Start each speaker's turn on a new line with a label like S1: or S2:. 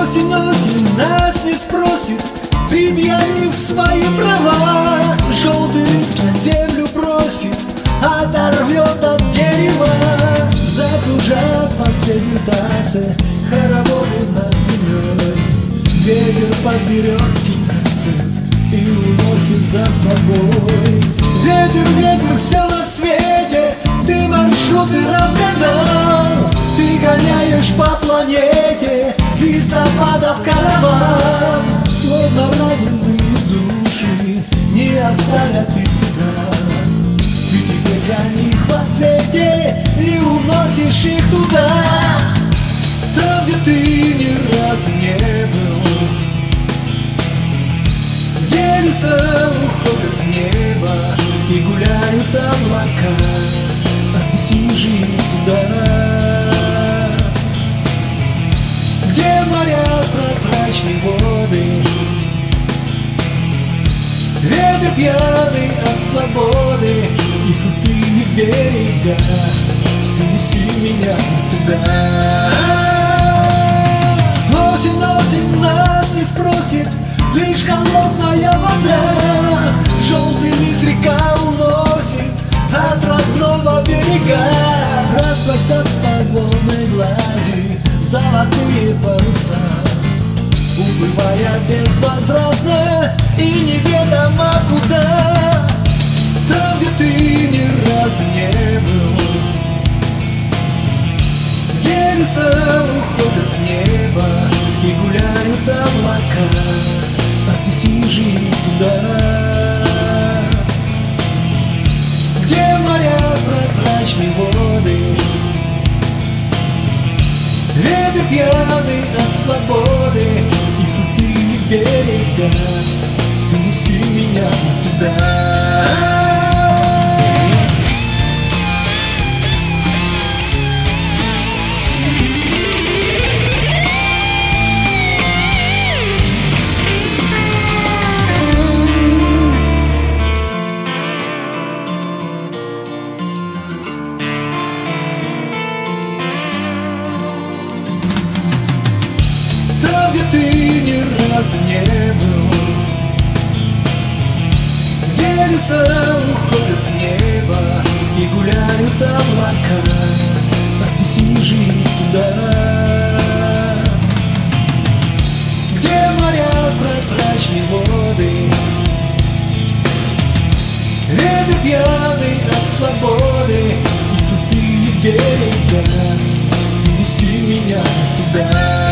S1: Осень, осень нас не спросит, предъявив свои права. Желтый лист на землю бросит, оторвет от дерева. Закружат в последнем танце хороводы над землей. Ветер подберет скитальцев и уносит за собой. Ветер, ветер, все на свете, ты маршруты разгадал. Ты гоняешь по планете листопадов караван. Словно раненые души не оставят и следа. Ты теперь за них в ответе и уносишь их туда, там, где ты ни разу не был, где леса уходят в небо и гуляют облака. Отнеси же туда, где моря прозрачные воды. Ветер пьяный от свободы и крутые берега. Ты неси меня туда. Осень, осень нас не спросит, лишь холодная вода. Желтый лист река уносит от родного берега. Разбросав по водной глади золотые паруса, уплывая безвозвратно и неведомо куда, там, где ты ни разу не был, где леса уходят в небо и гуляют облака. Отнеси же туда, где моря прозрачные воды. Ветер пьяный от свободы и крутые берега. Ты неси меня туда. Там, где ты ни разу не был, где леса уходят в небо и гуляют облака. Отнеси же туда, где моря прозрачные воды. Ветер пьяный от свободы и крутые берега. Ты неси меня туда.